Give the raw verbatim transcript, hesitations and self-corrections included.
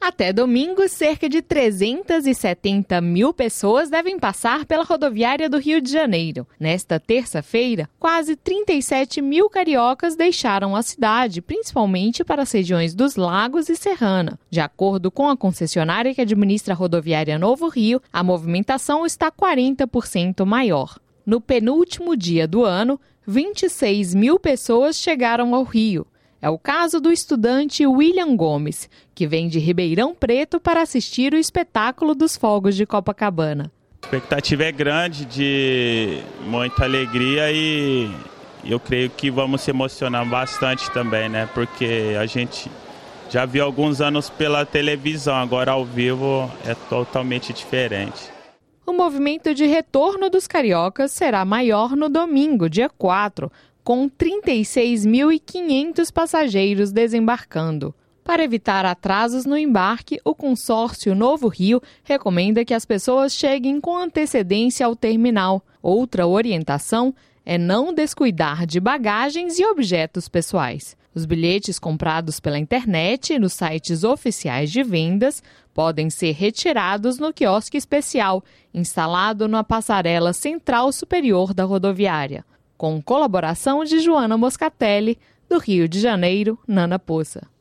Até domingo, cerca de trezentas e setenta mil pessoas devem passar pela rodoviária do Rio de Janeiro. Nesta terça-feira, quase trinta e sete mil cariocas deixaram a cidade, principalmente para as regiões dos Lagos e Serrana. De acordo com a concessionária que administra a rodoviária Novo Rio, a movimentação está quarenta por cento maior. No penúltimo dia do ano, vinte e seis mil pessoas chegaram ao Rio. É o caso do estudante William Gomes, que vem de Ribeirão Preto para assistir o espetáculo dos fogos de Copacabana. A expectativa é grande, de muita alegria e eu creio que vamos se emocionar bastante também, né? Porque a gente já viu alguns anos pela televisão, agora ao vivo é totalmente diferente. O movimento de retorno dos cariocas será maior no domingo, dia quatro, com trinta e seis mil e quinhentos passageiros desembarcando. Para evitar atrasos no embarque, o consórcio Novo Rio recomenda que as pessoas cheguem com antecedência ao terminal. Outra orientação é não descuidar de bagagens e objetos pessoais. Os bilhetes comprados pela internet e nos sites oficiais de vendas podem ser retirados no quiosque especial, instalado na passarela central superior da rodoviária. Com colaboração de Joana Moscatelli, do Rio de Janeiro, Nana Poça.